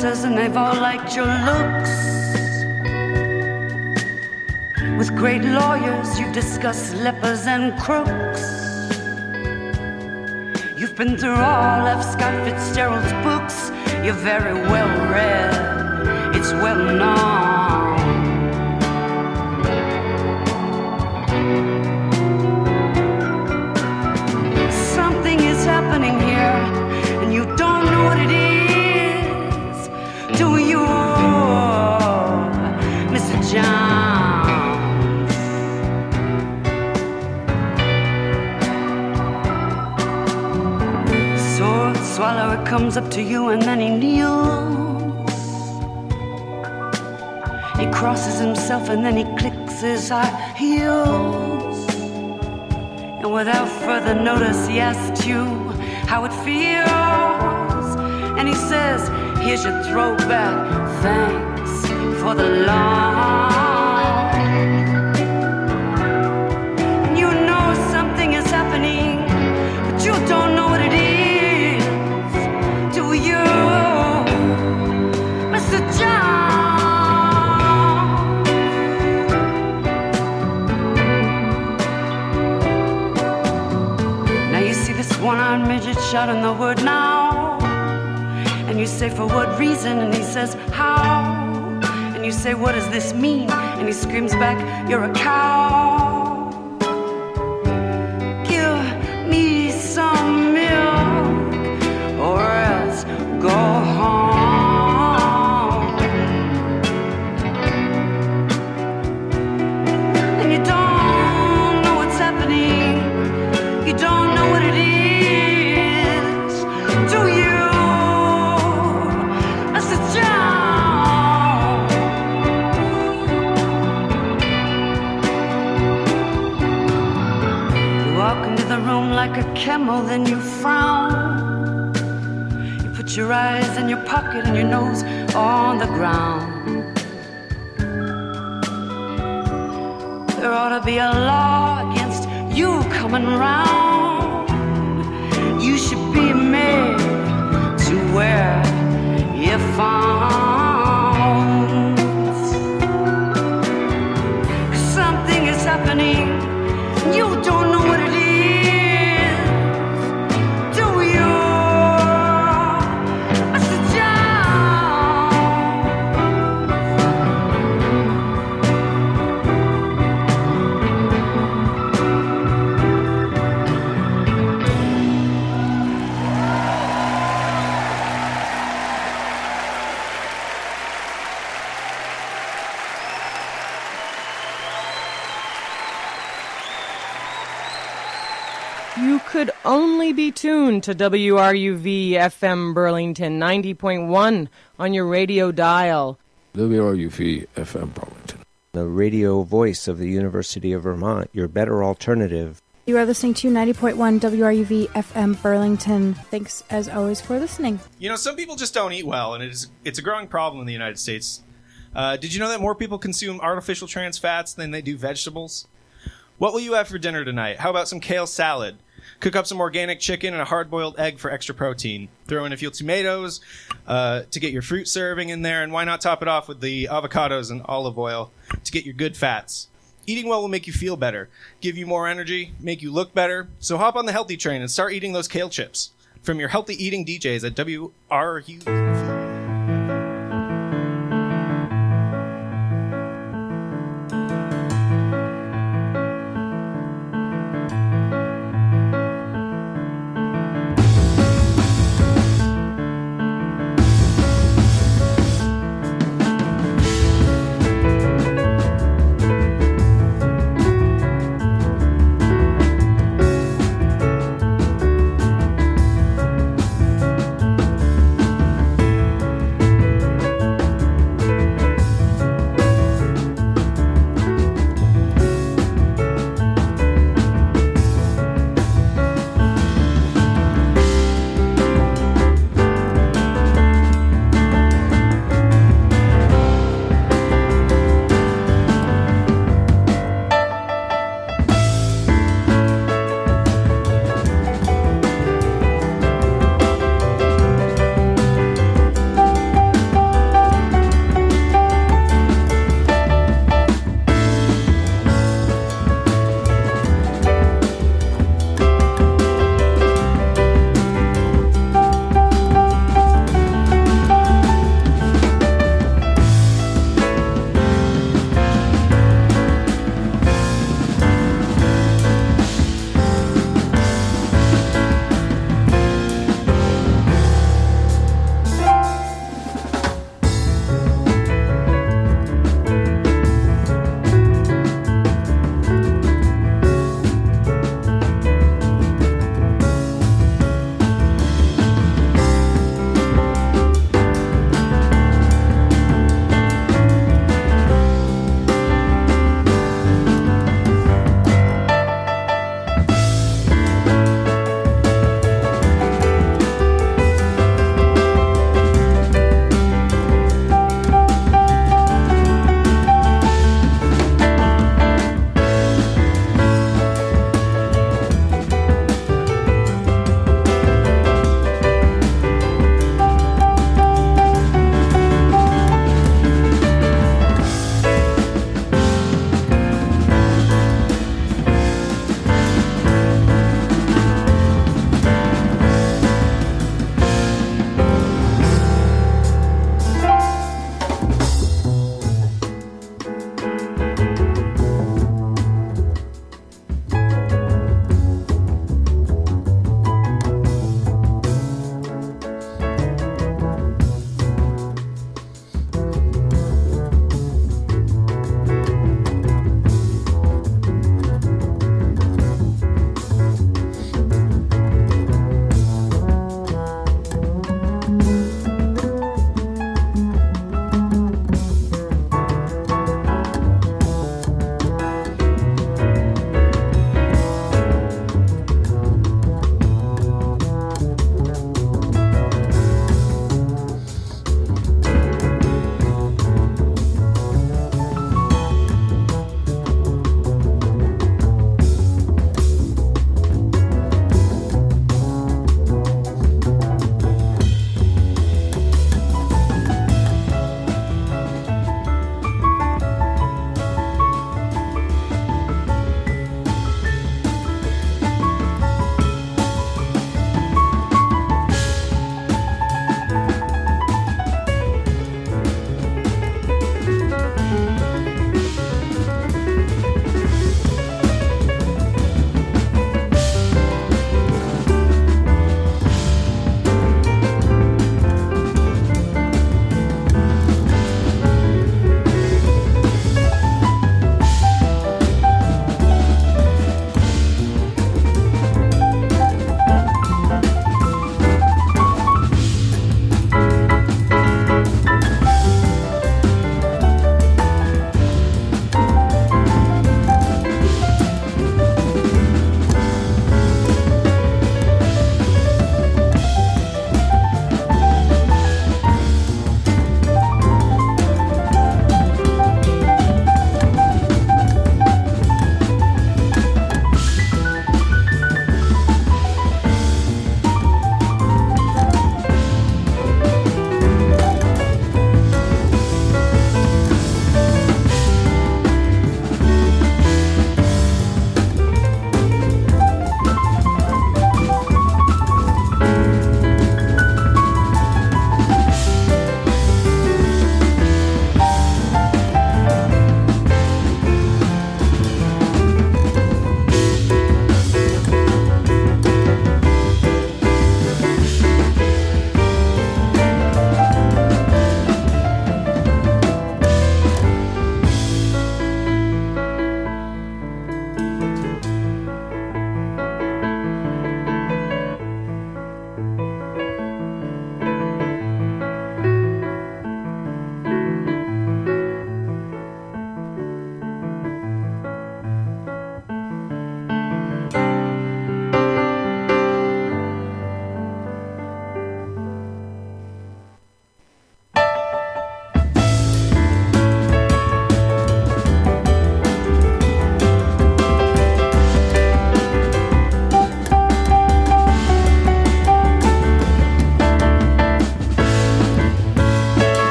officers and they've all liked your looks. With great lawyers you've discussed lepers and crooks. You've been through all of Scott Fitzgerald's books. You're very well read, it's well known. Something is happening here and you don't know what it is, do you, Mr. Jones? Sword swallower comes up to you and then he kneels. He crosses himself and then he clicks his high heels. And without further notice he asks you how it feels. And he says, here's your throwback, thanks for the loan. And you know something is happening, but you don't know what it is, do you, Mr. Jones? Now you see this one-armed midget shouting the word now. And you say, for what reason? And he says, how? And you say, what does this mean? And he screams back, you're a cow. Give me some milk or else go home. And you don't know what's happening. You don't know what it is, do you? Like a camel, then you frown. You put your eyes in your pocket and your nose on the ground. There ought to be a law against you coming round. You should be made to wear earphones. Something is happening, you don't know what it is. Could only be tuned to WRUV FM Burlington 90.1 on your radio dial. WRUV FM Burlington, the radio voice of the University of Vermont, your better alternative. You are listening to 90.1 WRUV FM Burlington. Thanks, as always, for listening. You know, some people just don't eat well, and it's a growing problem in the United States. Did you know that more people consume artificial trans fats than they do vegetables? What will you have for dinner tonight? How about some kale salad? Cook up some organic chicken and a hard-boiled egg for extra protein. Throw in a few tomatoes to get your fruit serving in there, and why not top it off with the avocados and olive oil to get your good fats. Eating well will make you feel better, give you more energy, make you look better. So hop on the healthy train and start eating those kale chips. From your healthy eating DJs at WRUV.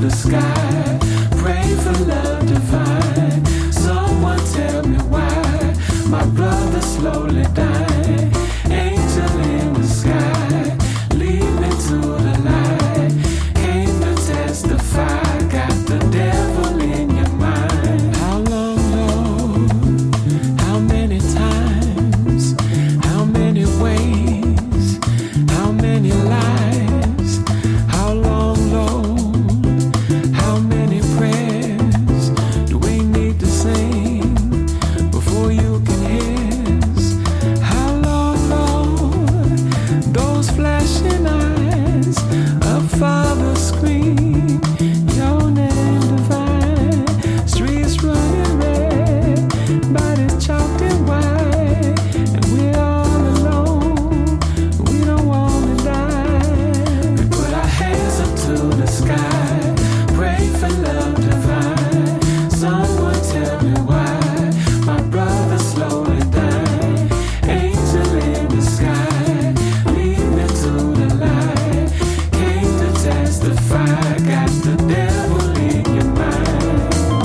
the sky. Pray for love divine. Someone tell me why my brother slowly dying. Angel in the sky, lead me to the light. Came to testify, got the devil in your mind. How long, Lord? How many times? How many ways? How many lives? How long, Lord? How many prayers do we need to sing before you can hiss? How long, Lord? Those flashing eyes of Father scream your name divine. Streets running red, bodies chalked and white, and we're all alone. We don't wanna die. We put our hands up to the sky, pray for love divine. Someone tell me why my brother slowly dying. Angel in the sky, lead me to the light. Came to testify, got the devil in your mind.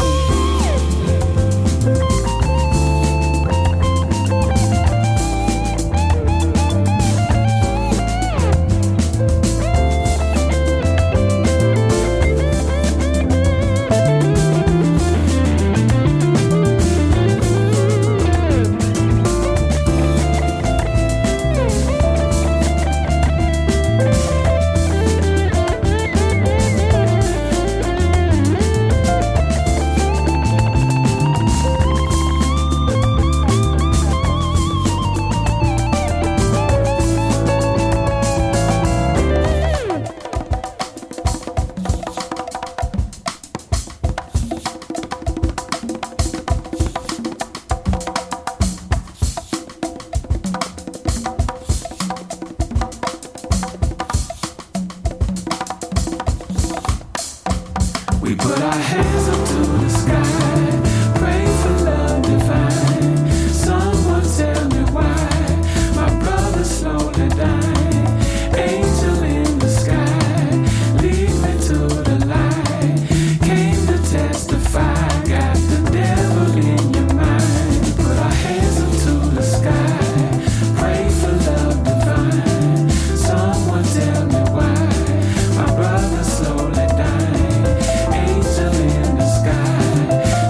We put our hands up to the sky, pray for love divine. Someone tell me why my brother slowly dying. Angel in the sky, lead me to the light. Came to testify, got the devil in your mind. We put our hands up to the sky, pray for love divine. Someone tell me why my brother slowly dying. Angel in the sky,